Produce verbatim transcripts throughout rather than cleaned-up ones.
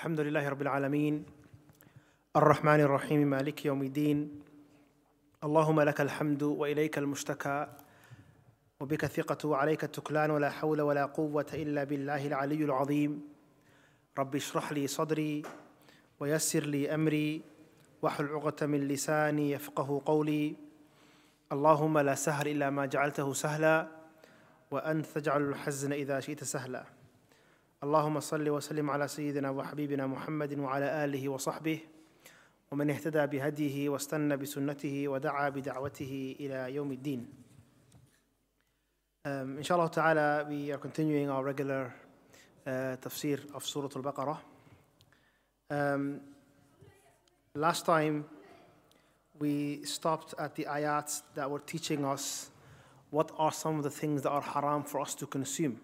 الحمد لله رب العالمين الرحمن الرحيم مالك يوم الدين اللهم لك الحمد وإليك المشتكى وبك الثقة وعليك التكلان ولا حول ولا قوة إلا بالله العلي العظيم رب اشرح لي صدري ويسر لي أمري واحلل عقدة من لساني يفقه قولي اللهم لا سهل إلا ما جعلته سهلا وأنت تجعل الحزن إذا شئت سهلا اللهم صل وسلم على سيدنا وحبيبنا محمد وعلى آله وصحبه ومن اهتدى بهديه واستنى بسنته ودعا بدعوته إلى يوم الدين. Um, inshallah ta'ala, we are continuing our regular uh, tafsir of Surah Al-Baqarah. Um, last time we stopped at the ayats that were teaching us what are some of the things that are haram for us to consume.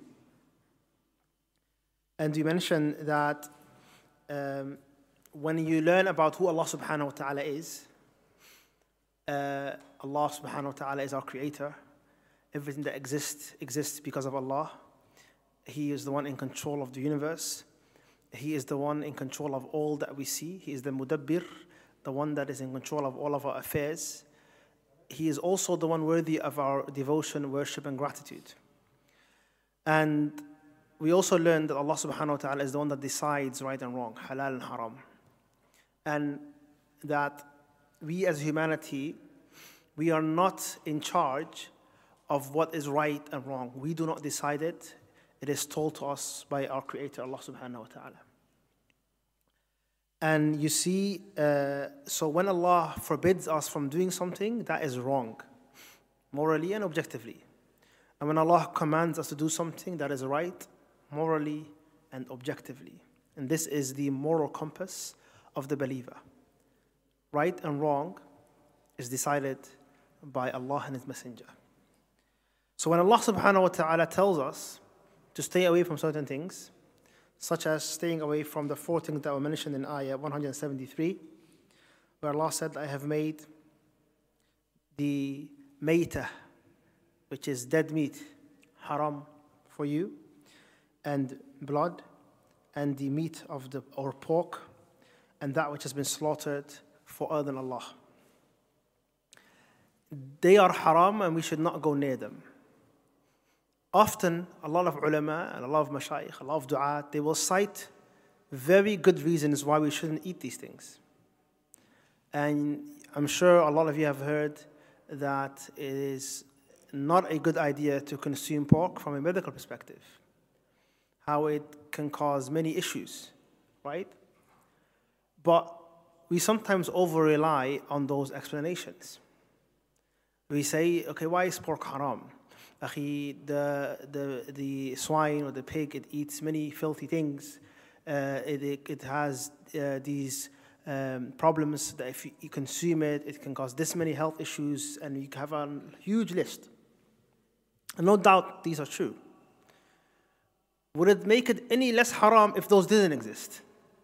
And we mentioned that um, when you learn about who Allah subhanahu wa ta'ala is, uh, Allah subhanahu wa ta'ala is our creator. Everything that exists, exists because of Allah. He is the one in control of the universe. He is the one in control of all that we see. He is the mudabbir, the one that is in control of all of our affairs. He is also the one worthy of our devotion, worship, and gratitude. And we also learned that Allah subhanahu wa ta'ala is the one that decides right and wrong, halal and haram. And that we as humanity, we are not in charge of what is right and wrong. We do not decide it. It is told to us by our Creator, Allah subhanahu wa ta'ala. And you see, uh, so when Allah forbids us from doing something, that is wrong, morally and objectively. And when Allah commands us to do something, that is right, morally and objectively. And this is the moral compass of the believer. Right and wrong is decided by Allah and His Messenger. So when Allah subhanahu wa ta'ala tells us to stay away from certain things, such as staying away from the four things that were mentioned in Ayah one seventy-three, where Allah said, I have made the maytah, which is dead meat, haram for you, and blood, and the meat of the or pork, and that which has been slaughtered for other than Allah. They are haram and we should not go near them. Often, a lot of ulama and a lot of mashayikh, a lot of du'at, they will cite very good reasons why we shouldn't eat these things. And I'm sure a lot of you have heard that it is not a good idea to consume pork from a medical perspective. How it can cause many issues, right? But we sometimes over-rely on those explanations. We say, okay, why is pork haram? Akhi, the, the, the swine or the pig, it eats many filthy things. Uh, it, it, it has uh, these um, problems that if you consume it, it can cause this many health issues, and you have a huge list. And no doubt these are true. Would it make it any less haram if those didn't exist?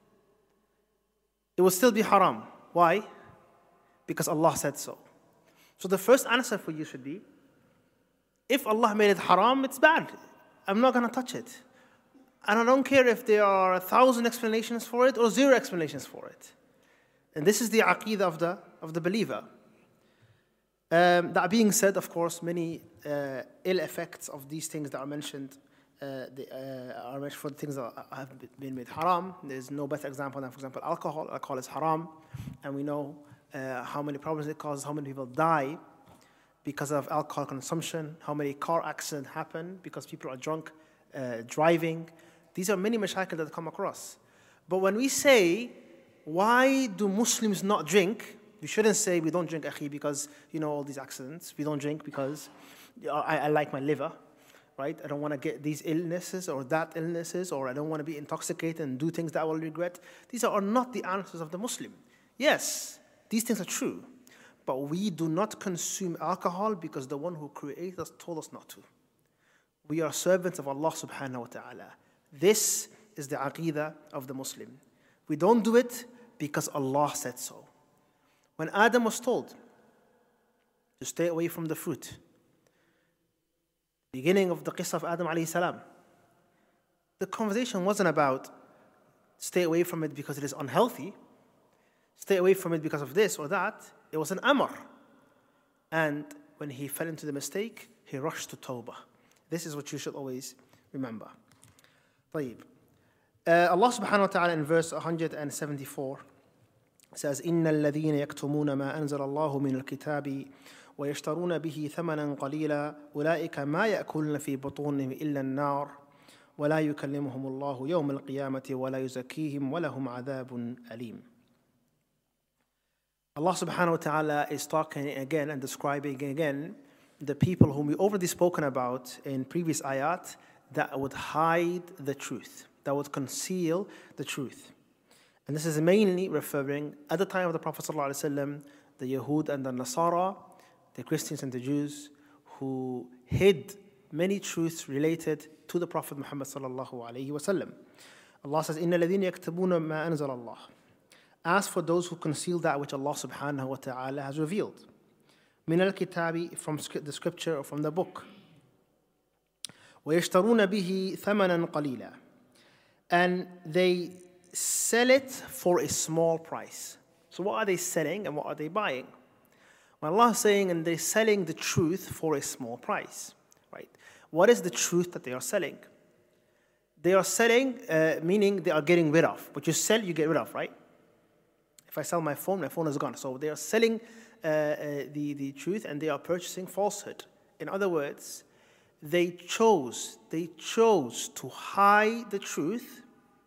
It would still be haram. Why? Because Allah said so. So the first answer for you should be, if Allah made it haram, it's bad. I'm not going to touch it. And I don't care if there are a thousand explanations for it or zero explanations for it. And this is the aqeedah of the, of the believer. Um, that being said, of course, many uh, ill effects of these things that are mentioned uh, they, uh, are mentioned for the things that have been made haram. There's no better example than, for example, alcohol. Alcohol is haram. And we know uh, how many problems it causes, how many people die because of alcohol consumption, how many car accidents happen because people are drunk uh, driving. These are many mashakil that come across. But when we say, why do Muslims not drink? We shouldn't say we don't drink, akhi, because, you know, all these accidents. We don't drink because I, I like my liver, right? I don't want to get these illnesses or that illnesses, or I don't want to be intoxicated and do things that I will regret. These are not the answers of the Muslim. Yes, these things are true. But we do not consume alcohol because the one who created us told us not to. We are servants of Allah subhanahu wa ta'ala. This is the aqeedah of the Muslim. We don't do it because Allah said so. When Adam was told to stay away from the fruit, beginning of the qissa of Adam alayhi salam, the conversation wasn't about stay away from it because it is unhealthy, stay away from it because of this or that. It was an amr. And when he fell into the mistake, he rushed to tawbah. This is what you should always remember. طيب. Uh, Allah subhanahu wa ta'ala in verse one seventy-four says, إِنَّ الَّذِينَ يَكْتُمُونَ مَا أَنزَلَ اللَّهُ مِنَ الْكِتَابِ وَيَشْتَرُونَ بِهِ ثَمَنًا قَلِيلًا أُولَٰئِكَ مَا يَأْكُلُونَ فِي بُطُونِهِمْ إِلَّا النَّارَ وَلَا يُكَلِّمُهُمُ اللَّهُ يَوْمَ الْقِيَامَةِ وَلَا يُزَكِّيهِمْ وَلَهُمْ عَذَابٌ أَلِيمٌ. Allah subhanahu wa ta'ala is talking again and describing again the people whom we already spoken about in previous ayat that would hide the truth, that would conceal the truth. And this is mainly referring at the time of the Prophet sallallahu alaihi wasallam, the Yahud and the Nasara, the Christians and the Jews, who hid many truths related to the Prophet Muhammad sallallahu alaihi wasallam. Allah says, إِنَّ الَّذِينَ يَكْتُمُونَ مَا أَنزَلَ اللَّهُ. As for those who conceal that which Allah subhanahu wa ta'ala has revealed. مِنَ الْكِتَابِ, from the scripture or from the book. وَيَشْتَرُونَ بِهِ ثَمَنًا قَلِيلًا. And they sell it for a small price. So what are they selling and what are they buying? Well, Allah is saying, and they're selling the truth for a small price. Right? What is the truth that they are selling? They are selling, uh, meaning they are getting rid of. What you sell, you get rid of, right? If I sell my phone, my phone is gone. So they are selling uh, uh, the, the truth and they are purchasing falsehood. In other words, they chose, they chose to hide the truth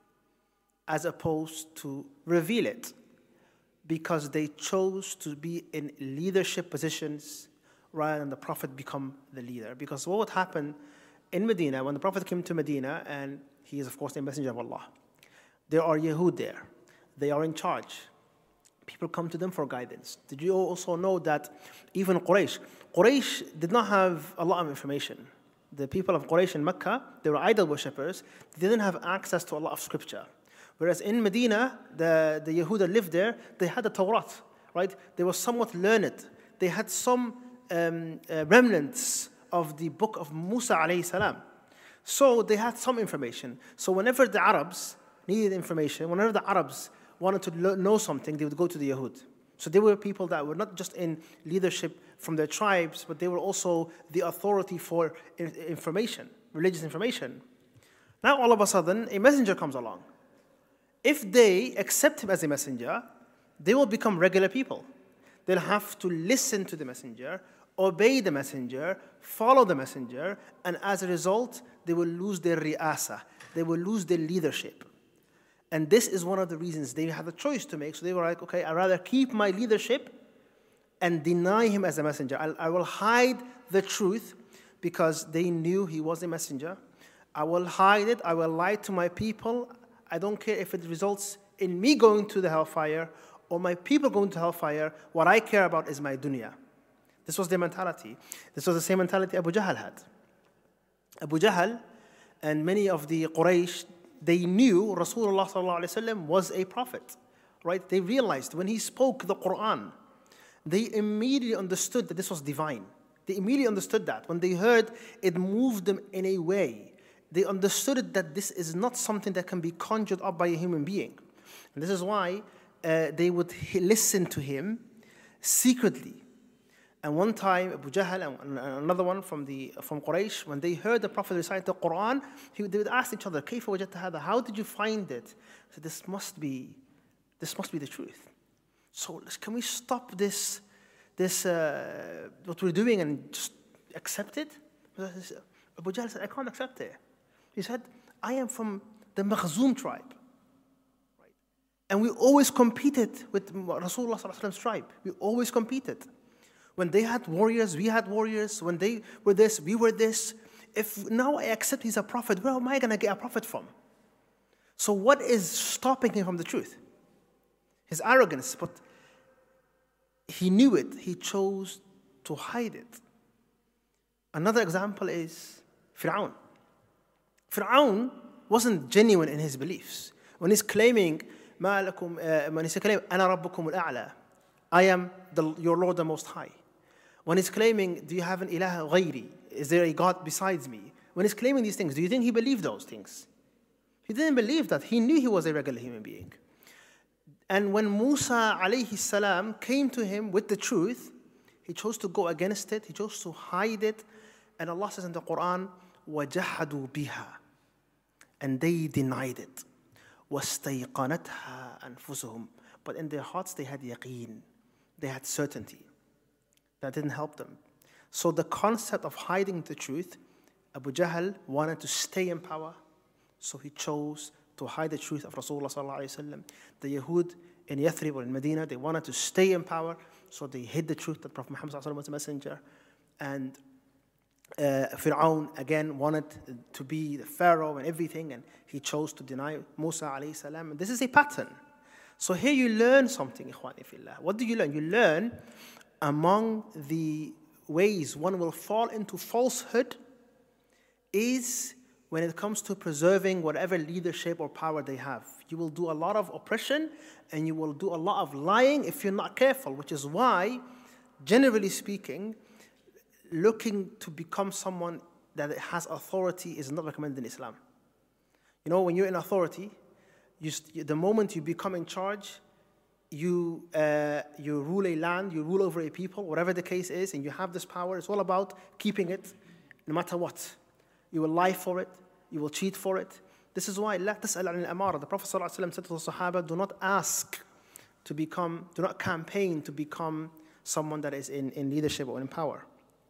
as opposed to reveal it, because they chose to be in leadership positions rather than the Prophet become the leader. Because what would happen in Medina, when the Prophet came to Medina, and he is of course the messenger of Allah, there are Yahud there. They are in charge. People come to them for guidance. Did you also know that even Quraysh, Quraysh did not have a lot of information. The people of Quraysh in Mecca, they were idol worshippers. They didn't have access to a lot of scripture. Whereas in Medina, the, the Yahud that lived there, they had the Torah, right? They were somewhat learned. They had some um, uh, remnants of the book of Musa alayhi salam. So they had some information. So whenever the Arabs needed information, whenever the Arabs wanted to know something, they would go to the Yahud. So they were people that were not just in leadership from their tribes, but they were also the authority for information, religious information. Now all of a sudden, a messenger comes along. If they accept him as a messenger, they will become regular people. They'll have to listen to the messenger, obey the messenger, follow the messenger, and as a result, they will lose their ri'asa. They will lose their leadership. And this is one of the reasons they had a choice to make. So they were like, okay, I'd rather keep my leadership and deny him as a messenger. I'll, I will hide the truth because they knew he was a messenger. I will hide it. I will lie to my people. I don't care if it results in me going to the hellfire or my people going to hellfire. What I care about is my dunya. This was their mentality. This was the same mentality Abu Jahl had. Abu Jahl and many of the Quraysh, they knew Rasulullah sallallahu alaihi wasallam was a prophet, right? They realized when he spoke the Quran, they immediately understood that this was divine. They immediately understood that. When they heard it moved them in a way, they understood that this is not something that can be conjured up by a human being. And this is why uh, they would listen to him secretly. And one time, Abu Jahl and another one from the from Quraysh, when they heard the Prophet recite the Quran, he, they would ask each other, "Kayfa wajadta hadha? How did you find it?" So this must be, this must be the truth. So can we stop this, this uh, what we're doing and just accept it? Abu Jahl said, "I can't accept it." He said, "I am from the Makhzum tribe, right? And we always competed with Rasulullah sallallahu alaihi wasallam's tribe. We always competed." When they had warriors, we had warriors. When they were this, we were this. If now I accept he's a prophet, where am I going to get a prophet from? So what is stopping him from the truth? His arrogance, but he knew it. He chose to hide it. Another example is Fir'aun. Fir'aun wasn't genuine in his beliefs. When he's claiming, مَا لَكُمْ, uh, when he's claiming, أَنَا رَبُّكُمُ الْأَعْلَى, I am the, your Lord the Most High. When he's claiming, do you have an ilah ghayri? Is there a God besides me? When he's claiming these things, do you think he believed those things? He didn't believe that. He knew he was a regular human being. And when Musa alayhi salam came to him with the truth, he chose to go against it. He chose to hide it. And Allah says in the Quran, وَجَحَدُوا بِهَا, and they denied it. وَاسْتَيْقَنَتْهَا أَنفُسُهُم, but in their hearts they had yaqeen. They had certainty. That didn't help them. So the concept of hiding the truth, Abu Jahl wanted to stay in power, so he chose to hide the truth of Rasulullah sallallahu alaihi wasallam. The Yahud in Yathrib or in Medina, they wanted to stay in power, so they hid the truth that Prophet Muhammad sallallahu alaihi wasallam was a messenger. And uh, Fir'aun again wanted to be the Pharaoh and everything, and he chose to deny Musa alayhi salam. And this is a pattern. So here you learn something, ikhwani fillah. What do you learn? You learn among the ways one will fall into falsehood is when it comes to preserving whatever leadership or power they have. You will do a lot of oppression and you will do a lot of lying if you're not careful, which is why, generally speaking, looking to become someone that has authority is not recommended in Islam. You know, when you're in authority, you, the moment you become in charge, you, uh, you rule a land, you rule over a people, whatever the case is, and you have this power. It's all about keeping it no matter what. You will lie for it, you will cheat for it. This is why لا تسأل عن الأمارة. The Prophet ﷺ said to the Sahaba, do not ask to become, do not campaign to become someone that is in, in leadership or in power.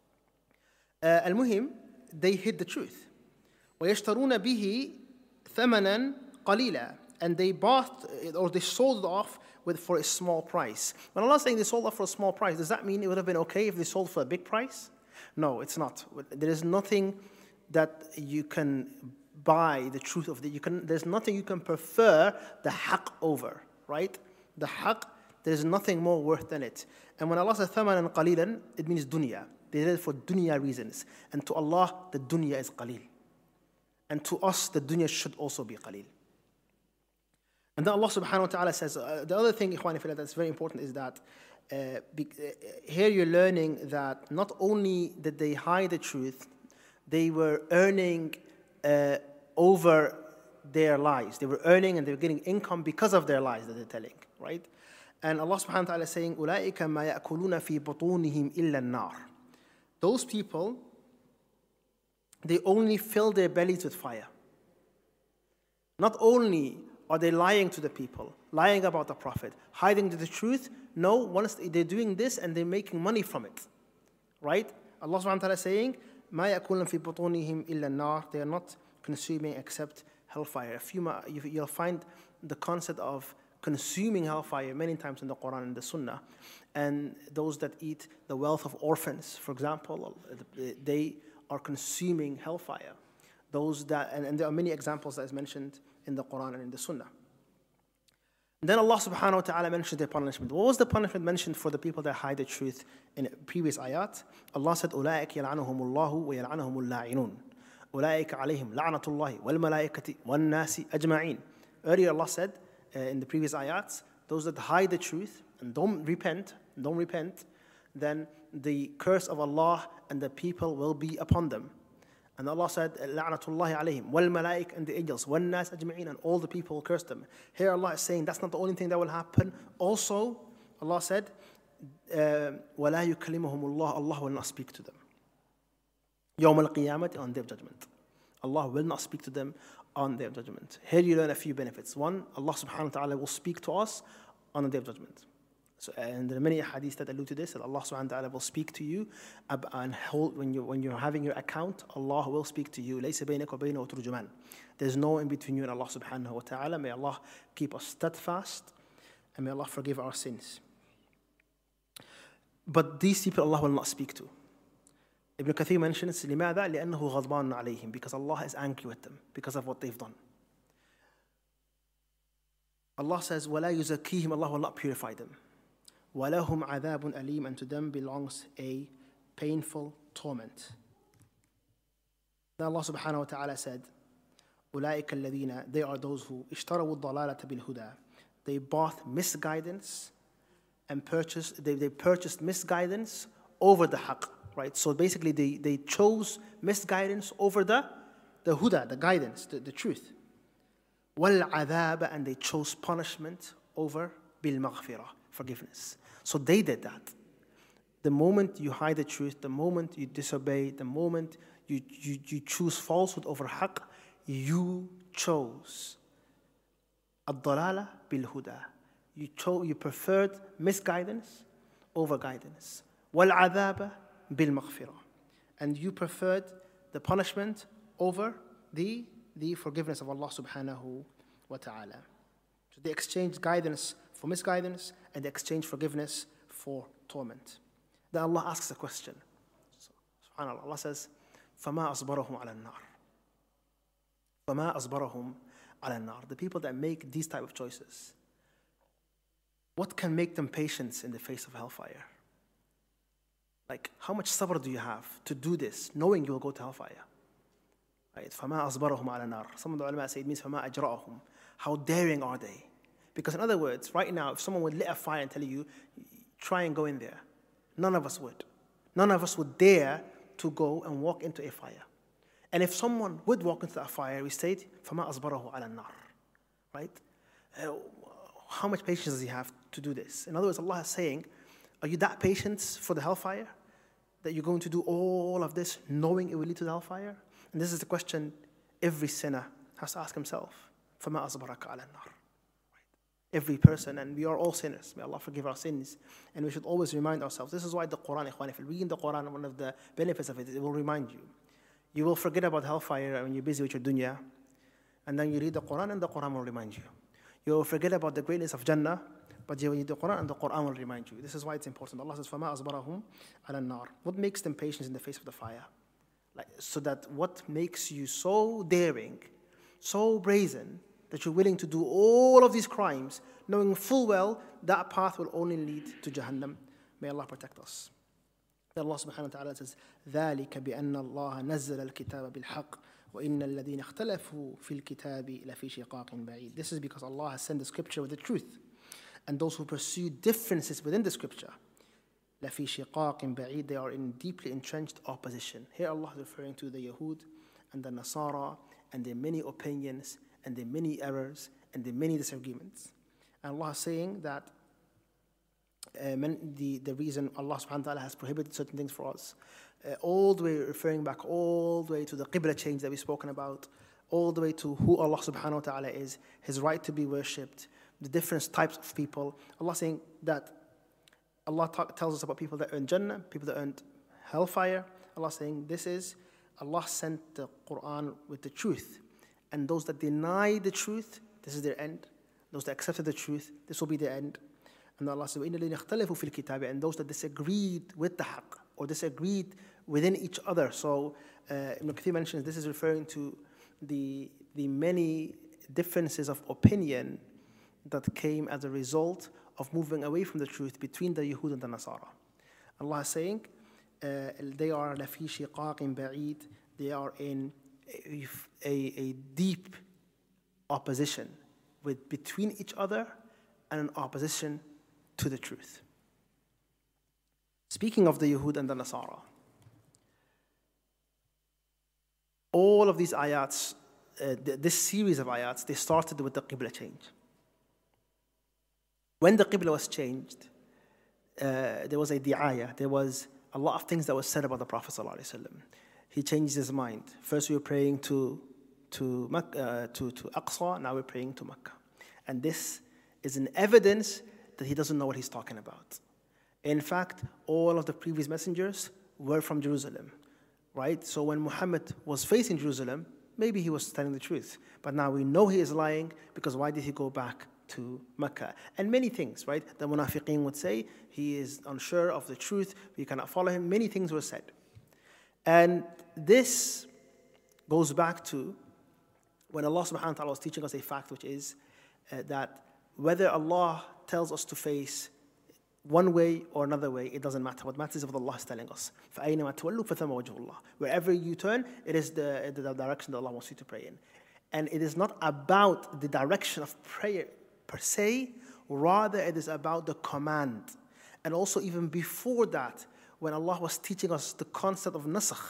Uh, Al-Muhim, they hid the truth. وَيَشْتَرُونَ بِهِ ثَمَنًا قَلِيلًا, and they bought it, or they sold it off with, for a small price. When Allah is saying they sold off for a small price, does that mean it would have been okay if they sold for a big price? No, it's not. There is nothing that you can buy the truth of. The, you can, there's nothing you can prefer the haqq over, right? The haqq, there's nothing more worth than it. And when Allah says ثَمَنًا قَلِيلًا, it means dunya. They did it for dunya reasons. And to Allah, the dunya is qalil. And to us, the dunya should also be qalil. And then Allah subhanahu wa ta'ala says, uh, the other thing, ikhwani fillah, that's very important is that uh, be, uh, here you're learning that not only did they hide the truth, they were earning uh, over their lies. They were earning and they were getting income because of their lies that they're telling, right? And Allah subhanahu wa ta'ala is saying, أُولَٰئِكَ مَا يَأْكُلُونَ فِي بُطُونِهِمْ إِلَّا النَّارِ. Those people, they only fill their bellies with fire. Not only are they lying to the people, lying about the Prophet, hiding the truth, no, once they're doing this and they're making money from it, right? Allah subhanahu wa ta'ala is saying, مَا يَأْكُلُونَ فِي بُطُونِهِمْ إِلَّا النَّارِ. They are not consuming except hellfire. If you, you'll find the concept of consuming hellfire many times in the Quran and the Sunnah. And those that eat the wealth of orphans, for example, they are consuming hellfire. Those that, and, and there are many examples that is mentioned in the Quran and in the Sunnah. And then Allah subhanahu wa ta'ala mentioned their punishment. What was the punishment mentioned for the people that hide the truth in previous ayat? Allah said, أُولَٰئِكَ يَلْعَنُهُمُ اللَّهُ وَيَلْعَنُهُمُ اللَّاعِنُونَ أُولَٰئِكَ عَلَيْهِمْ لَعْنَةُ اللَّهِ وَالْمَلَائِكَةِ وَالنَّاسِ أَجْمَعِينَ. Earlier Allah said uh, in the previous ayats, those that hide the truth and don't repent, don't repent, then the curse of Allah and the people will be upon them. And Allah said, La'natullahi alayhim, wal malaik, and the angels, wal nas ajma'in, and all the people will curse them. Here Allah is saying that's not the only thing that will happen. Also, Allah said, وَلَا يُكَلِّمُهُمُ اللَّهُ, Allah will not speak to them. يَوْمَ الْقِيَامَةِ, on Day of Judgment. Allah will not speak to them on Day of Judgment. Here you learn a few benefits. One, Allah subhanahu wa ta'ala will speak to us on the Day of Judgment. So, and there are many hadiths that allude to this, that Allah subhanahu wa ta'ala will speak to you, and hold, when, you, when you're having your account, Allah will speak to you. لَيْسَ بَيْنَكَ وَبَيْنَهُ تُرْجُمَانٌ. There's no in between you and Allah subhanahu wa ta'ala. May Allah keep us steadfast, and may Allah forgive our sins. But these people Allah will not speak to. Ibn Kathir mentions, لِمَاذَا لِأَنَّهُ غَضْبَانٌ عَلَيْهِمْ, because Allah is angry with them, because of what they've done. Allah says, وَلَا يُزَكِّيهِمْ, Allah will not purify them. وَلَهُمْ عَذَابٌ أَلِيمٌ, and to them belongs a painful torment. Then Allah subhanahu wa ta'ala said, أُولَٰئِكَ الَّذِينَ, they are those who اشْتَرَوُوا الضَّلَالَةَ بِالْهُدَى, they bought misguidance and purchased, they, they purchased misguidance over the haqq, right? So basically they, they chose misguidance over the, the huda, the guidance, the, the truth. وَالْعَذَابَ, and they chose punishment over بِالْمَغْفِرَةِ, forgiveness. So they did that. The moment you hide the truth, the moment you disobey, the moment you, you, you choose falsehood over haqq, you chose الضلالة بالهدى. You chose, you preferred misguidance over guidance. وَالْعَذَابَ بِالْمَغْفِرَةِ, and you preferred the punishment over the, the forgiveness of Allah subhanahu wa ta'ala. So they exchanged guidance for misguidance, and they exchanged forgiveness for torment. Then Allah asks a question. So, subhanAllah, Allah says, فَمَا أَصْبَرَهُمْ عَلَى النَّارِ فَمَا أَصْبَرَهُمْ عَلَى النَّارِ. The people that make these type of choices, what can make them patient in the face of hellfire? Like, how much sabr do you have to do this, knowing you will go to hellfire? Right? فَمَا أَصْبَرَهُمْ عَلَى النَّارِ. Some of the ulama say it means فَمَا أَجْرَأَهُمْ. How daring are they? Because in other words, right now, if someone would lit a fire and tell you, try and go in there, none of us would. None of us would dare to go and walk into a fire. And if someone would walk into that fire, we state, فَمَا أَصْبَرَهُ عَلَى النَّارِ. Right? Uh, how much patience does he have to do this? In other words, Allah is saying, are you that patient for the hellfire? That you're going to do all of this knowing it will lead to the hellfire? And this is the question every sinner has to ask himself. فَمَا أَصْبَرَكَ عَلَى النَّارِ. Every person, and we are all sinners. May Allah forgive our sins. And we should always remind ourselves. This is why the Quran, ikhwan, if you read the Quran, one of the benefits of it, it will remind you. You will forget about hellfire when you're busy with your dunya. And then you read the Quran, and the Quran will remind you. You will forget about the greatness of Jannah, but you read the Quran, and the Quran will remind you. This is why it's important. Allah says, فَمَا أَصْبَرَهُمْ عَلَى النَّارِ. What makes them patient in the face of the fire? Like, so that what makes you so daring, so brazen, that you're willing to do all of these crimes, knowing full well that path will only lead to Jahannam. May Allah protect us. Then Allah subhanahu wa ta'ala says, ذَلِكَ بِأَنَّ اللَّهَ نَزَّلَ الْكِتَابَ بِالْحَقِّ وَإِنَّ الَّذِينَ اخْتَلَفُوا فِي الْكِتَابِ لَفِي شِقَاقٍ بَعِيدٍ. This is because Allah has sent the scripture with the truth. And those who pursue differences within the scripture, لَفِي شِقَاقٍ بَعِيدٍ, they are in deeply entrenched opposition. Here Allah is referring to the Yahud and the Nasara and their many opinions and their many errors and their many disagreements. And Allah is saying that uh, the, the reason Allah subhanahu wa ta'ala has prohibited certain things for us, uh, all the way referring back all the way to the qibla change that we've spoken about, all the way to who Allah subhanahu wa ta'ala is, His right to be worshipped, the different types of people. Allah saying that Allah talk, tells us about people that earn Jannah, people that earn hellfire. Allah saying this is, Allah sent the Quran with the truth. And those that deny the truth, this is their end. Those that accepted the truth, this will be their end. And Allah says, وَإِنَّ الَّذِينَ اخْتَلَفُوا فِي الْكِتَابِ, and those that disagreed with the haqq, or disagreed within each other. So uh, Ibn Kathir mentions this is referring to the, the many differences of opinion that came as a result of moving away from the truth between the Yahud and the Nasara. Allah is saying, uh, they are لَفِي شِقَاقٍ بَعِيدٍ, they are in a, a, a deep opposition with between each other and an opposition to the truth. Speaking of the Yahud and the Nasara, all of these ayats, uh, th this series of ayats, they started with the Qibla change. When the Qibla was changed, uh, there was a di'ayah, there was a lot of things that was said about the Prophet ﷺ. He changed his mind. First we were praying to, to, Makkah, uh, to, to Aqsa, now we're praying to Makkah. And this is an evidence that he doesn't know what he's talking about. In fact, all of the previous messengers were from Jerusalem, right? So when Muhammad was facing Jerusalem, maybe he was telling the truth. But now we know he is lying, because why did he go back to Mecca? And many things, right? The munafiqeen would say he is unsure of the truth, we cannot follow him. Many things were said. And this goes back to when Allah subhanahu wa ta'ala was teaching us a fact, which is uh, that whether Allah tells us to face one way or another way, it doesn't matter. What matters is what Allah is telling us. فَأَيْنَمَا تُوَلُّوا فَثَمَّ وَجْهُ اللَّهِ. Wherever you turn, it is the, the direction that Allah wants you to pray in. And it is not about the direction of prayer per se, rather it is about the command. And also even before that, when Allah was teaching us the concept of nasakh.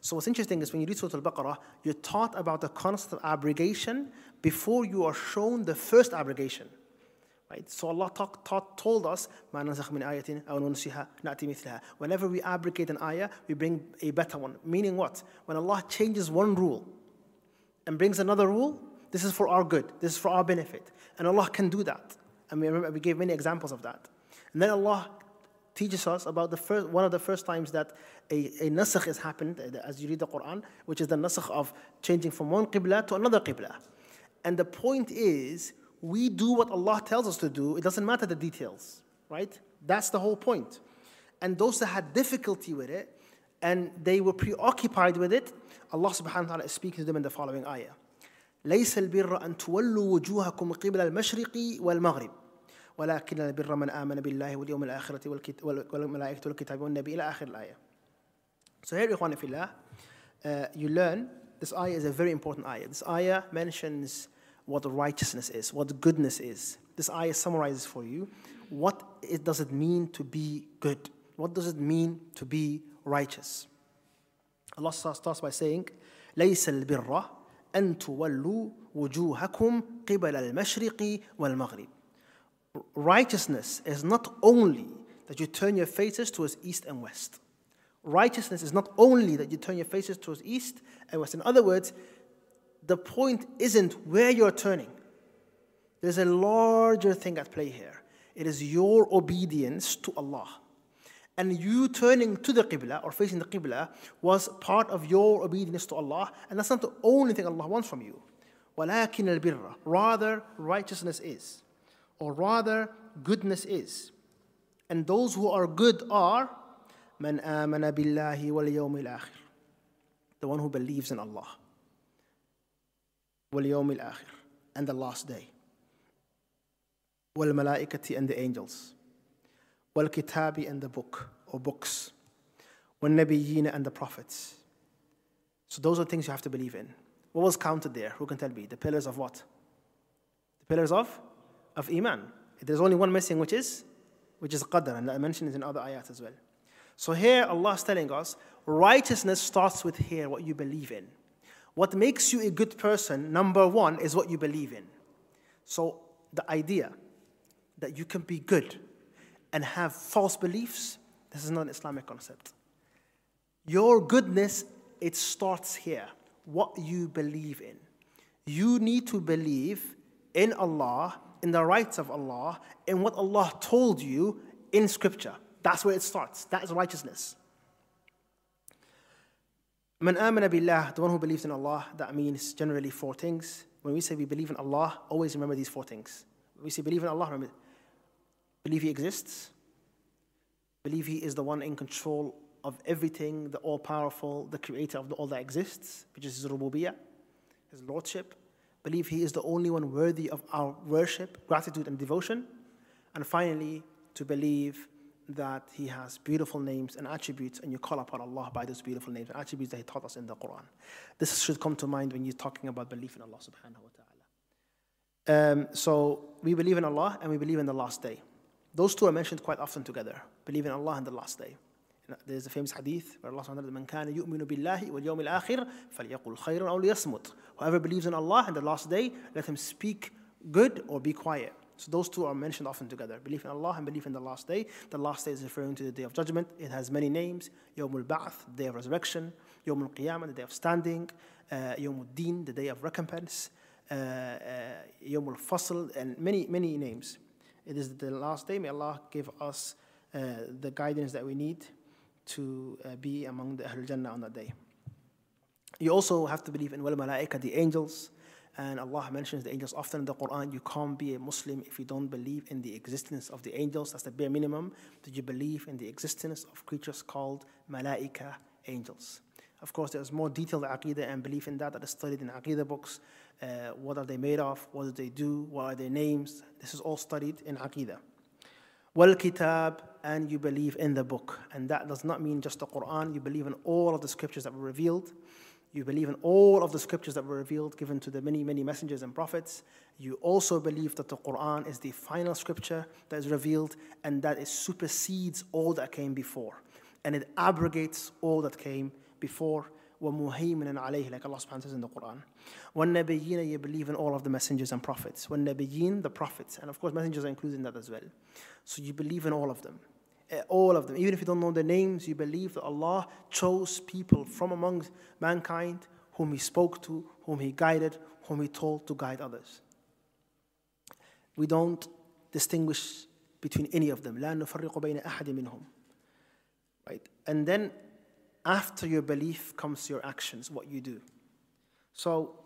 So what's interesting is when you read Surah Al-Baqarah, you're taught about the concept of abrogation before you are shown the first abrogation. Right? So Allah talk, taught, told us, مَا نَنْسَخْ مِنْ آيَةٍ أَوْ نُنْسِهَا نَأْتِ مِثْلَهَا. Whenever we abrogate an ayah, we bring a better one. Meaning what? When Allah changes one rule and brings another rule, this is for our good. This is for our benefit. And Allah can do that. And we remember we gave many examples of that. And then Allah teaches us about the first, one of the first times that a, a nasakh has happened, as you read the Quran, which is the nasakh of changing from one qibla to another qibla. And the point is, we do what Allah tells us to do. It doesn't matter the details, right? That's the whole point. And those that had difficulty with it, and they were preoccupied with it, Allah subhanahu wa ta'ala is speaking to them in the following ayah. لَيْسَ الْبِرَّ أَن تُوَلُّوا وُجُوهَكُمْ قِبْلَ الْمَشْرِقِ وَالْمَغْرِبِ ولكن البر من آمن بالله واليوم الآخرة والملائكة والكتاب والنبي إلى آخر الآية. So here, إخواني في الله, uh, you learn, this ayah is a very important ayah. This ayah mentions what righteousness is, what goodness is. This ayah summarizes for you what it does it mean to be good. What does it mean to be righteous? Allah starts by saying, ليس البر أن تولوا وجوهكم قبل المشرق والمغرب. Righteousness is not only that you turn your faces towards east and west. Righteousness is not only that you turn your faces towards east and west. In other words, the point isn't where you're turning. There's a larger thing at play here. It is your obedience to Allah. And you turning to the Qibla or facing the Qibla was part of your obedience to Allah. And that's not the only thing Allah wants from you. وَلَكِنَ الْبِرَّ. Rather, righteousness is. Or rather, goodness is. And those who are good are مَنْ آمَنَ بِاللَّهِ وَالْيَوْمِ الْآخِرِ. The one who believes in Allah. وَالْيَوْمِ الْآخِرِ. And the last day. وَالْمَلَائِكَةِ and the angels. وَالْكِتَابِ and the book or books. وَالنَّبِيِّينَ and the prophets. So those are things you have to believe in. What was counted there? Who can tell me? The pillars of what? The pillars of? Of Iman. There's only one missing, which is? Which is Qadr, and I mentioned it in other ayat as well. So here Allah is telling us, righteousness starts with here, what you believe in. What makes you a good person, number one, is what you believe in. So the idea that you can be good and have false beliefs, this is not an Islamic concept. Your goodness, it starts here, what you believe in. You need to believe in Allah, in the rights of Allah, in what Allah told you in Scripture. That's where it starts. That is righteousness. Man amana billah, the one who believes in Allah, that means generally four things. When we say we believe in Allah, always remember these four things. When we say believe in Allah, remember, believe He exists, believe He is the one in control of everything, the all-powerful, the creator of all that exists, which is His rububiyyah, His lordship. Believe He is the only one worthy of our worship, gratitude, and devotion. And finally, to believe that He has beautiful names and attributes, and you call upon Allah by those beautiful names and attributes that He taught us in the Quran. This should come to mind when you're talking about belief in Allah subhanahu wa ta'ala. Um, so we believe in Allah and we believe in the last day. Those two are mentioned quite often together. Believe in Allah and the last day. There's a famous hadith where Allah subhanahu wa ta'ala says, مَنْ كَانَ يُؤْمِنُ بِاللَّهِ وَالْيَوْمِ الْآخِرِ فَلْيَقُلْ خَيْرًا أَوْ لِيَصْمُتْ. Whoever believes in Allah and the last day, let him speak good or be quiet. So those two are mentioned often together. Belief in Allah and belief in the last day. The last day is referring to the day of judgment. It has many names. Yawmul Ba'ath, the day of resurrection. Yawmul Qiyamah, the day of standing. Uh, Yawmul Deen, the day of recompense. Uh, uh, Yawmul Fasl, and many, many names. It is the last day. May Allah give us uh, the guidance that we need to uh, be among the Ahlul Jannah on that day. You also have to believe in wal malaika, the angels. And Allah mentions the angels often in the Quran. You can't be a Muslim if you don't believe in the existence of the angels. That's the bare minimum. That you believe in the existence of creatures called malaika, angels. Of course, there's more detailed aqidah and belief in that that is studied in aqidah books. Uh, what are they made of? What do they do? What are their names? This is all studied in aqidah. Wal kitab, and you believe in the book. And that does not mean just the Quran. You believe in all of the scriptures that were revealed. You believe in all of the scriptures that were revealed, given to the many, many messengers and prophets. You also believe that the Quran is the final scripture that is revealed, and that it supersedes all that came before. And it abrogates all that came before. وَمُهَيْمِنًا عَلَيْهِ, like Allah subhanahu wa ta'ala says in the Quran. وَالنَّبِيِّينَ, you believe in all of the messengers and prophets. وَالنَّبِيِّينَ, the prophets. And of course, messengers are included in that as well. So you believe in all of them. All of them. Even if you don't know their names, you believe that Allah chose people from among mankind whom He spoke to, whom He guided, whom He told to guide others. We don't distinguish between any of them. لا نفرق بين أحد منهم. Right? And then after your belief comes your actions, what you do. So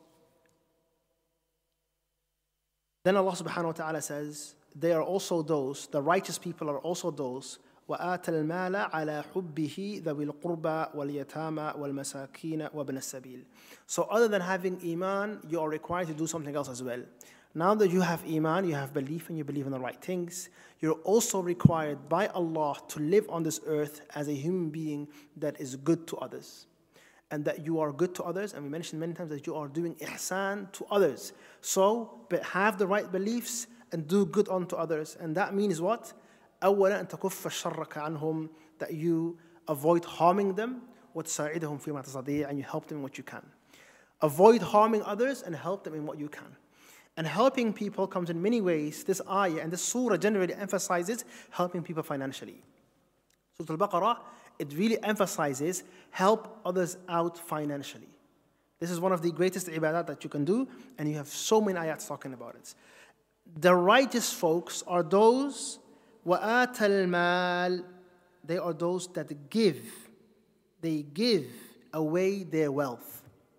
then Allah subhanahu wa ta'ala says, they are also those, the righteous people are also those, وَآتَ الْمَالَ عَلَى حُبِّهِ ذَوِي الْقُرْبَى وَالْيَتَامَى وَالْمَسَاكِينَ وَابْنَ السَّبِيلِ. So other than having iman, you are required to do something else as well. Now that you have iman, you have belief and you believe in the right things, you're also required by Allah to live on this earth as a human being that is good to others. And that you are good to others, and we mentioned many times that you are doing ihsan to others. So, but have the right beliefs and do good unto others. And that means what? أولا أن تكف شرك عنهم, that you avoid harming them, وتساعدهم فيما تستطيع, and you help them in what you can. Avoid harming others and help them in what you can. And helping people comes in many ways. This ayah and this surah generally emphasizes helping people financially. Surah Al-Baqarah, it really emphasizes help others out financially. This is one of the greatest ibadat that you can do, and you have so many ayats talking about it. The righteous folks are those, وَآتَ الْمَالِ, they are those that give, they give away their wealth.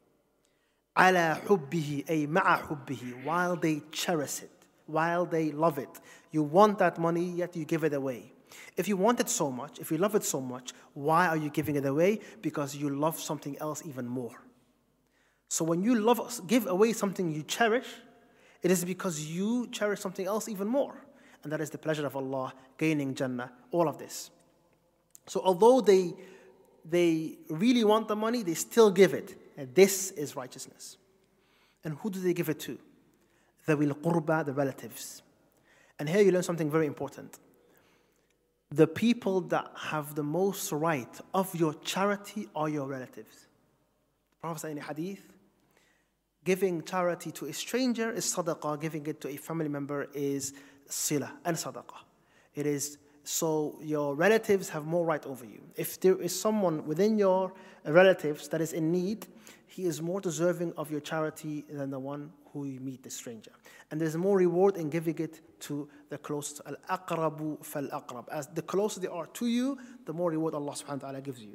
عَلَى حُبِّهِ, أي مَعَ حُبِّهِ, while they cherish it, while they love it. You want that money, yet you give it away. If you want it so much, if you love it so much, why are you giving it away? Because you love something else even more. So when you love, give away something you cherish, it is because you cherish something else even more. And that is the pleasure of Allah, gaining Jannah, all of this. So although they, they really want the money, they still give it. And this is righteousness. And who do they give it to? ذَوِي الْقُرْبَى, the relatives. And here you learn something very important. The people that have the most right of your charity are your relatives. The Prophet said in a hadith, giving charity to a stranger is sadaqah, giving it to a family member is sila and sadaqah. It is so your relatives have more right over you. If there is someone within your relatives that is in need, he is more deserving of your charity than the one who you meet, the stranger. And there's more reward in giving it to the closest. Al-aqrabu fal-aqrab. As the closer they are to you, the more reward Allah subhanahu wa ta'ala gives you.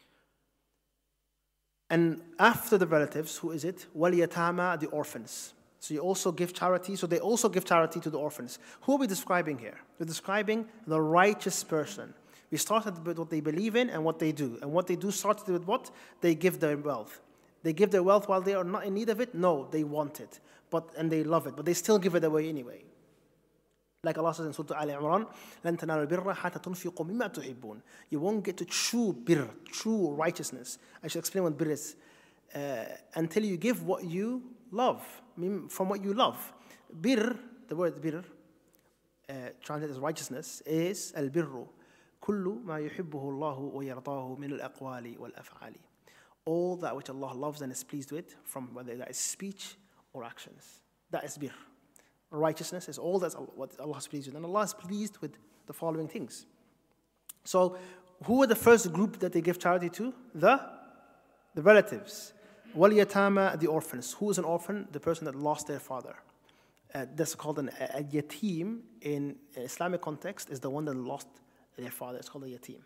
And after the relatives, who is it? Wal-yatama, the orphans. So you also give charity. So they also give charity to the orphans. Who are we describing here? We're describing the righteous person. We started with what they believe in and what they do. And what they do started with what? They give their wealth. They give their wealth while they are not in need of it? No, they want it. But, and they love it. But they still give it away anyway. Like Allah says in Surah Al-Imran, لَن تَنَالُوا الْبِرَّ حَتَّى تُنْفِقُوا مِمَّا تُحِبُّونَ. You won't get to true birr, true righteousness. I should explain what birr is. Uh, until you give what you love, from what you love. Birr, the word birr, uh, translated as righteousness, is al-birru. كُلُّ مَا يُحِبُّهُ اللَّهُ وَيَرْضَاهُ مِنَ الْأَقْوَالِ وَالْأَفْعَالِ. All that which Allah loves and is pleased with, from whether that is speech or actions. That is birr. Righteousness is all that's what Allah is pleased with. And Allah is pleased with the following things. So, who are the first group that they give charity to? The, the relatives. Wal-yatama, the orphans. Who is an orphan? The person that lost their father. Uh, that's called an, a, a yatim in an Islamic context, is the one that lost their father. It's called a yatim.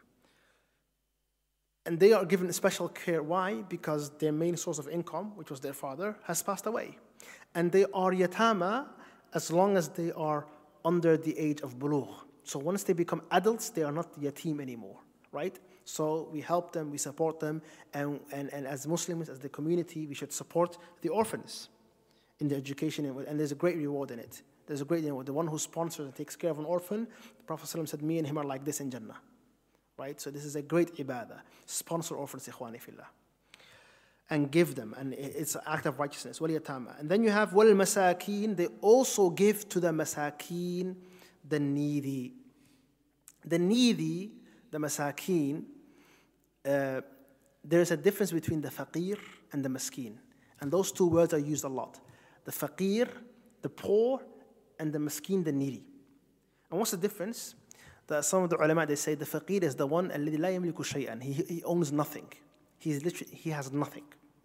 And they are given special care. Why? Because their main source of income, which was their father, has passed away. And they are yatama as long as they are under the age of bulugh. So once they become adults, they are not yatim anymore, right? So we help them, we support them, and, and, and as Muslims, as the community, we should support the orphans in their education, and there's a great reward in it. There's a great reward. The one who sponsors and takes care of an orphan, the Prophet ﷺ said, me and him are like this in Jannah. Right? So this is a great ibadah. Sponsor orphans, ikhwani fillah. And give them, and it's an act of righteousness. وَلْيَتَامَى. And then you have وَالْمَسَاكِينَ. They also give to the masakeen, the needy. The needy, the masakeen, uh, there is a difference between the faqir and the maskeen. And those two words are used a lot. The faqir, the poor, and the maskeen, the needy. And what's the difference? That some of the ulama, they say the faqir is the one الذي لا يملك شيئا. He, he owns nothing. He's literally, he has nothing.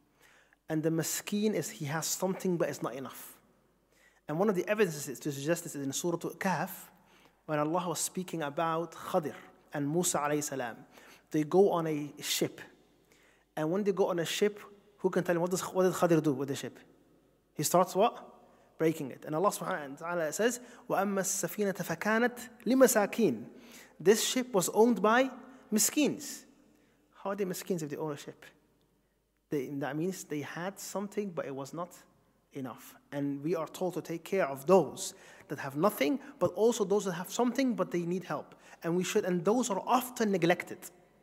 And the maskeen is he has something but it's not enough. And one of the evidences to suggest this is in Surah Al-Kahf, when Allah was speaking about Khadir and Musa alayhi salam. They go on a ship. And when they go on a ship, who can tell him what, does, what did Khadir do with the ship? He starts what? Breaking it. And Allah subhanahu wa ta'ala says, وَأَمَّا السَّفِينَةَ فَكَانَتْ لِمَسَاكِينَ. This ship was owned by miskeens. How are they miskeens if they own a ship? They, that means they had something, but it was not enough. And we are told to take care of those that have nothing, but also those that have something, but they need help. And we should, and those are often neglected.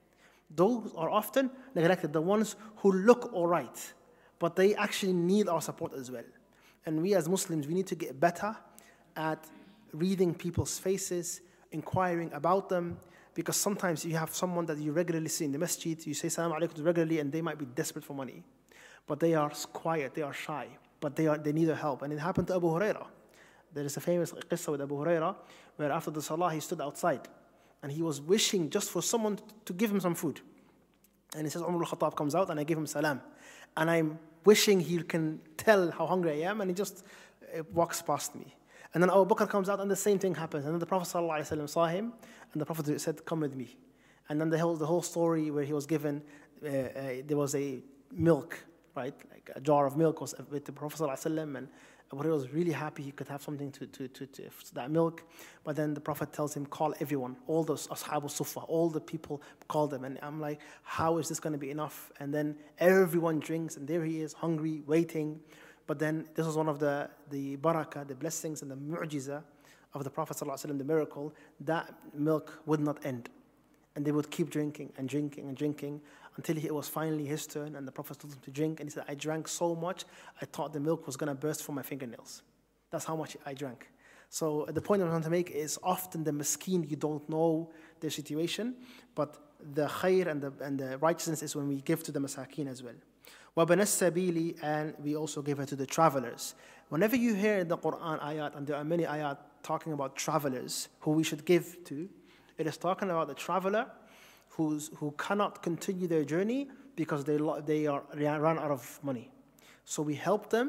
Those are often neglected, the ones who look all right, but they actually need our support as well. And we as Muslims, we need to get better at reading people's faces, inquiring about them, because sometimes you have someone that you regularly see in the masjid, you say salam alaikum regularly, and they might be desperate for money. But they are quiet, they are shy, but they, are, they need our help. And it happened to Abu Huraira. There is a famous qissa with Abu Huraira, where after the salah, he stood outside, and he was wishing just for someone to give him some food. And he says, Umar al-Khattab comes out, and I give him salam. And I'm wishing he can tell how hungry I am, and he just uh, walks past me. And then Abu Bakr comes out, and the same thing happens. And then the Prophet ﷺ saw him, and the Prophet said, come with me. And then the whole, the whole story where he was given, uh, uh, there was a milk, right? Like a jar of milk was with the Prophet ﷺ, and Abu Hurairah was really happy he could have something to, to, to, to that milk. But then the Prophet tells him, call everyone, all those Ashab al-Sufa, all the people, call them. And I'm like, how is this going to be enough? And then everyone drinks, and there he is, hungry, waiting. But then this was one of the, the barakah, the blessings and the mu'jiza of the Prophet ﷺ, the miracle, that milk would not end. And they would keep drinking and drinking and drinking until it was finally his turn, and the Prophet told him to drink. And he said, I drank so much, I thought the milk was going to burst from my fingernails. That's how much I drank. So the point I'm trying to make is often the miskeen, you don't know their situation, but the khair and the, and the righteousness is when we give to the masakeen as well. وَبَنَ السَّبِيلِ, and we also give it to the travelers. Whenever you hear in the Quran ayat, and there are many ayat talking about travelers who we should give to, it is talking about the traveler who's, who cannot continue their journey because they, they are they run out of money. So we help them,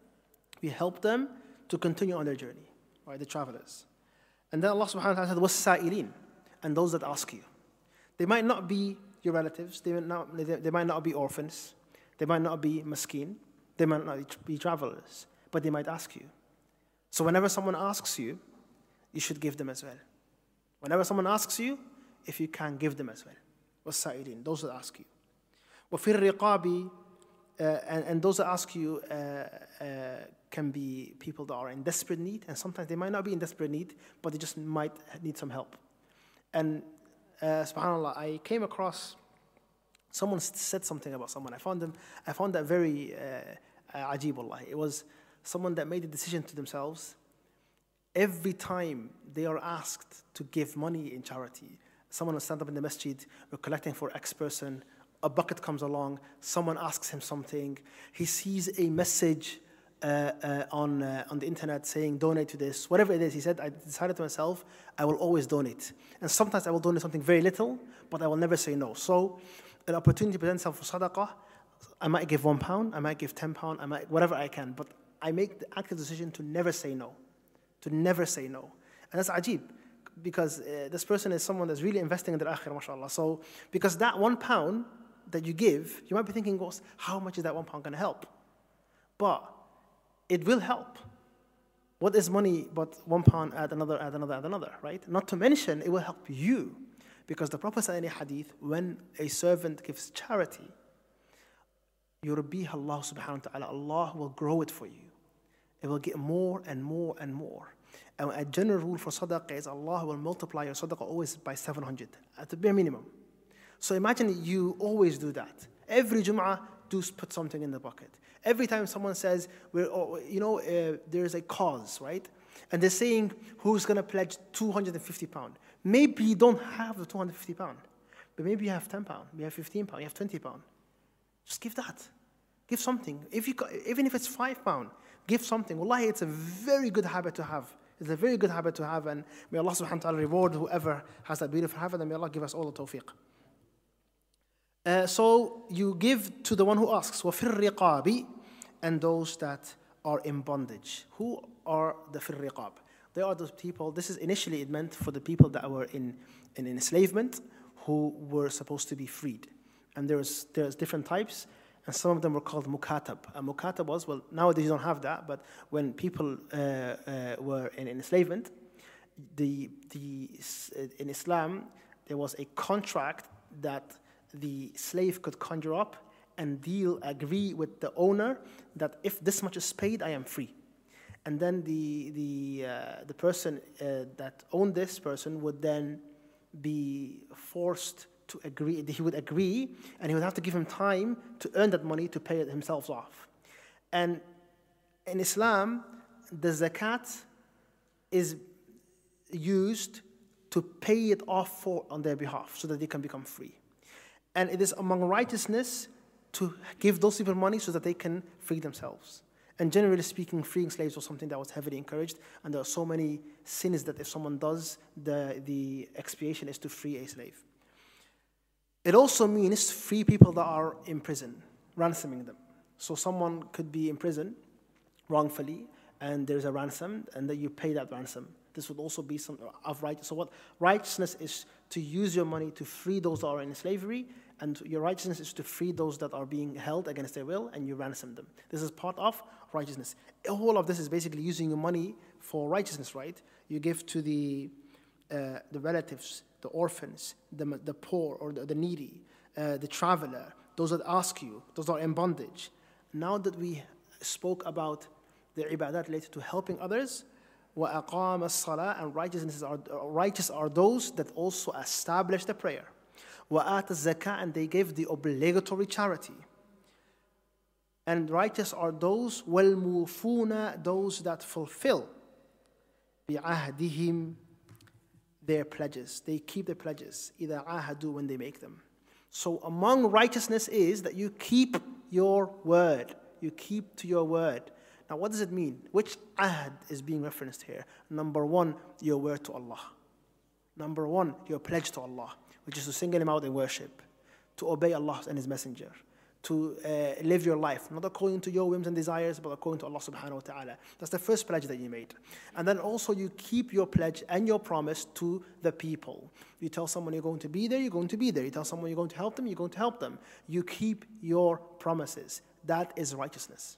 we help them to continue on their journey, right, the travelers. And then Allah subhanahu wa ta'ala said, وَالسَّائِلِينَ, and those that ask you. They might not be your relatives, they might not, they might not be orphans, they might not be maskeen, they might not be travelers, but they might ask you. So whenever someone asks you, you should give them as well. Whenever someone asks you, if you can, give them as well. وَالسَّائِلِينَ, those that ask you. وَفِي الرِّقَابِ, uh, and, and those that ask you uh, uh, can be people that are in desperate need, and sometimes they might not be in desperate need, but they just might need some help. And uh, subhanAllah, I came across, someone said something about someone. I found them, I found that very uh, uh, ajib, wallahi. It was someone that made a decision to themselves. Every time they are asked to give money in charity, someone will stand up in the masjid, we're collecting for X person, a bucket comes along, someone asks him something, he sees a message uh, uh, on, uh, on the internet saying, donate to this, whatever it is. He said, I decided to myself, I will always donate. And sometimes I will donate something very little, but I will never say no. So an opportunity presents itself for sadaqah, I might give one pound, I might give ten pound, I might, whatever I can, but I make the active decision to never say no. To never say no. And that's ajib, because uh, this person is someone that's really investing in their akhirah, mashallah. So, because that one pound that you give, you might be thinking, how much is that one pound going to help? But it will help. What is money but one pound, add another, add another, add another, right? Not to mention, it will help you. Because the Prophet said in a hadith, when a servant gives charity, yurbiha Allah subhanahu wa ta'ala, Allah will grow it for you. It will get more and more and more. And a general rule for sadaqah is Allah will multiply your sadaqah always by seven hundred, at the bare minimum. So imagine you always do that. Every Jum'ah, do put something in the bucket. Every time someone says, we're, you know, uh, there's a cause, right? And they're saying, who's going to pledge two hundred fifty pounds? Maybe you don't have the two hundred fifty pounds, but maybe you have ten pounds, you have fifteen pounds, you have twenty pounds. Just give that. Give something. If you, even if it's five pounds, give something. Wallahi, it's a very good habit to have. It's a very good habit to have, and may Allah subhanahu wa ta'ala reward whoever has that beautiful habit, and may Allah give us all the tawfiq. Uh, so you give to the one who asks, وَفِي الرِّقَابِ, and those that are in bondage. Who are the fir riqab? They are those people, this is initially it meant for the people that were in, in enslavement who were supposed to be freed. And there's, there's different types, and some of them were called mukatab. And mukatab was, well, nowadays you don't have that, but when people uh, uh, were in, in enslavement, the, the, in Islam, there was a contract that the slave could conjure up and deal, agree with the owner that if this much is paid, I am free. And then the, the, uh, the person uh, that owned this person would then be forced to agree, he would agree, and he would have to give him time to earn that money to pay it himself off. And in Islam, the zakat is used to pay it off for on their behalf so that they can become free. And it is among righteousness to give those people money so that they can free themselves. And generally speaking, freeing slaves was something that was heavily encouraged, and there are so many sins that if someone does, the, the expiation is to free a slave. It also means free people that are in prison, ransoming them. So someone could be in prison wrongfully, and there's a ransom, and then you pay that ransom. This would also be some of righteousness. So what righteousness is to use your money to free those that are in slavery, and your righteousness is to free those that are being held against their will, and you ransom them. This is part of righteousness. All of this is basically using your money for righteousness, right? You give to the uh, the relatives, the orphans, the, the poor or the, the needy, uh, the traveler, those that ask you, those that are in bondage. Now that we spoke about the ibadat related to helping others, وَأَقَامَ الصَّلَاةِ, and righteousness are, righteous are those that also establish the prayer. وَآتَ الزَّكَاةِ, and they give the obligatory charity. And righteous are those, وَالْمُوفُونَ, those that fulfill بِعَهْدِهِمْ, their pledges. They keep their pledges, إِذَا عَاهَدُوا, when they make them. So among righteousness is that you keep your word. You keep to your word. Now what does it mean? Which ahd is being referenced here? Number one, your word to Allah. Number one, your pledge to Allah, which is to single Him out in worship, to obey Allah and His Messenger, to uh, live your life, not according to your whims and desires, but according to Allah subhanahu wa ta'ala. That's the first pledge that you made. And then also you keep your pledge and your promise to the people. You tell someone you're going to be there, you're going to be there. You tell someone you're going to help them, you're going to help them. You keep your promises. That is righteousness.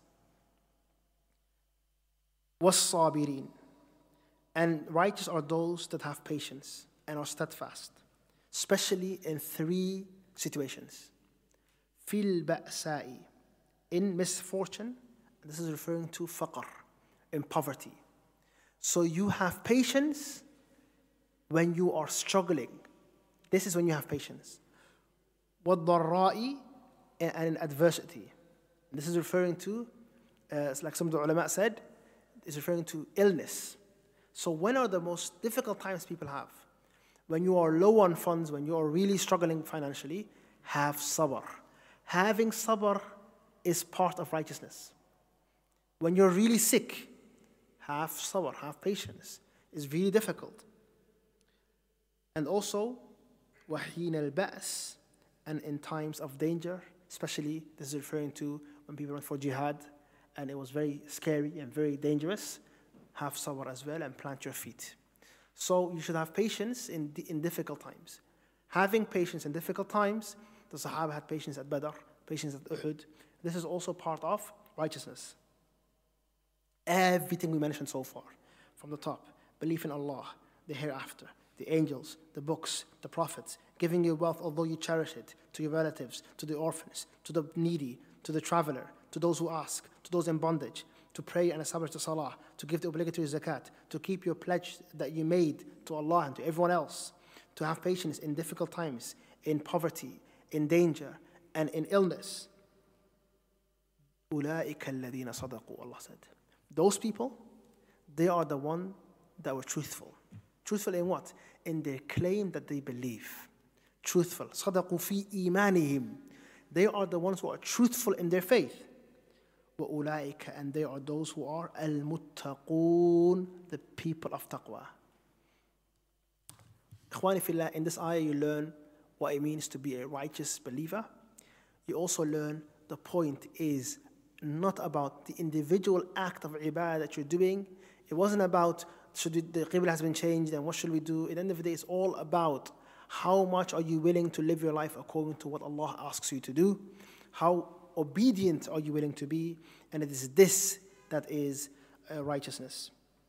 وَالصَّابِرِينَ, and righteous are those that have patience and are steadfast, especially in three situations. فِي الْبَأْسَاءِ, in misfortune, this is referring to faqr, in poverty. So you have patience when you are struggling. This is when you have patience. وَالضَّرَّاءِ, and in adversity. This is referring to, uh, like some of the ulama said, is referring to illness. So when are the most difficult times people have? When you are low on funds, when you are really struggling financially, have sabr. Having sabr is part of righteousness. When you're really sick, have sabr, have patience. It's really difficult. And also, وَحِينَ الْبَأْسِ, and in times of danger, especially this is referring to when people went for jihad, and it was very scary and very dangerous, have sabr as well and plant your feet. So you should have patience in, in difficult times. Having patience in difficult times, the Sahaba had patience at Badr, patience at Uhud. This is also part of righteousness. Everything we mentioned so far, from the top, belief in Allah, the hereafter, the angels, the books, the prophets, giving your wealth although you cherish it, to your relatives, to the orphans, to the needy, to the traveler, to those who ask, to those in bondage, to pray and establish the salah, to give the obligatory zakat, to keep your pledge that you made to Allah and to everyone else, to have patience in difficult times, in poverty, in danger, and in illness. أُولَٰئِكَ الَّذِينَ صَدَقُوا, Allah said. Those people, they are the one that were truthful. Truthful in what? In their claim that they believe. Truthful. صَدَقُوا فِي إِيمَانِهِمْ. They are the ones who are truthful in their faith. وَأُولَٰئِكَ, and they are those who are al-muttaqoon, the people of taqwa. Ikhwani fillah, in this ayah you learn what it means to be a righteous believer. You also learn the point is not about the individual act of ibadah that you're doing. It wasn't about should we, the qibla has been changed and what should we do. At the end of the day, it's all about how much are you willing to live your life according to what Allah asks you to do. How obedient are you willing to be? And it is this that is uh, righteousness.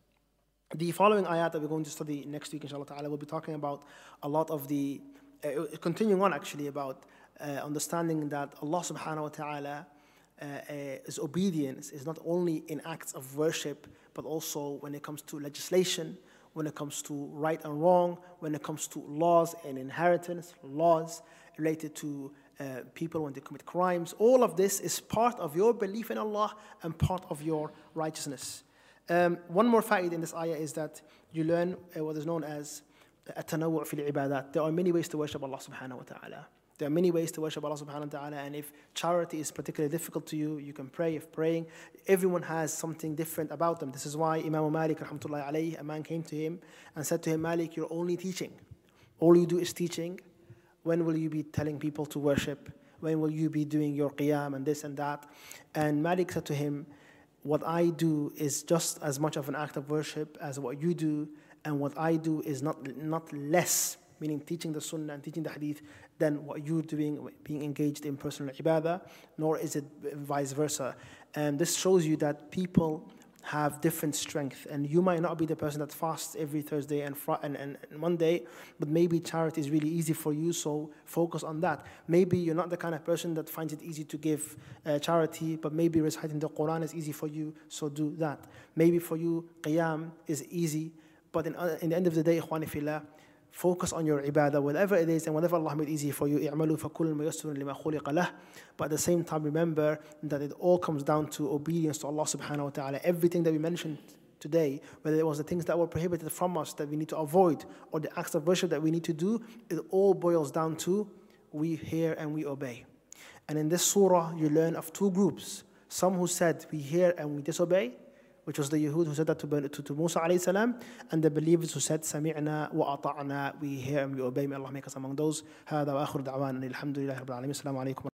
The following ayat that we're going to study next week, inshallah ta'ala, we'll be talking about a lot of the, uh, continuing on actually, about uh, understanding that Allah subhanahu wa ta'ala uh, uh, is obedience is not only in acts of worship, but also when it comes to legislation, when it comes to right and wrong, when it comes to laws and inheritance, laws related to uh, people when they commit crimes. All of this is part of your belief in Allah and part of your righteousness. Um, one more fa'idah in this ayah is that you learn uh, what is known as at-tanawwu' fil ibadat. There are many ways to worship Allah subhanahu wa ta'ala. There are many ways to worship Allah subhanahu wa ta'ala, and if charity is particularly difficult to you, you can pray. If praying, everyone has something different about them. This is why Imam Malik rahmatullahi alayhi, a man came to him and said to him, Malik, you're only teaching. All you do is teaching. When will you be telling people to worship? When will you be doing your qiyam and this and that? And Malik said to him, what I do is just as much of an act of worship as what you do, and what I do is not not less, meaning teaching the sunnah and teaching the hadith, than what you're doing, being engaged in personal ibadah, nor is it vice versa. And this shows you that people have different strength, and you might not be the person that fasts every Thursday and, fr- and, and, and Monday, but maybe charity is really easy for you, so focus on that. Maybe you're not the kind of person that finds it easy to give uh, charity, but maybe reciting the Quran is easy for you, so do that. Maybe for you, qiyam is easy, but in, uh, in the end of the day, ikhwani fillah, focus on your ibadah, whatever it is, and whatever Allah made easy for you. اعملوا فكل ميسر لما خلق له. But at the same time, remember that it all comes down to obedience to Allah subhanahu wa ta'ala. Everything that we mentioned today, whether it was the things that were prohibited from us that we need to avoid, or the acts of worship that we need to do, it all boils down to we hear and we obey. And in this surah, you learn of two groups. Some who said we hear and we disobey, which was the Yahud who said that to, to, to Musa alayhi salam, and the believers who said, سَمِعْنَا وَأَطَعْنَا, we hear and we obey. May Allah make us among those. هذا وآخر دعوانا الحمد لله رب العالمين. السلام عليكم.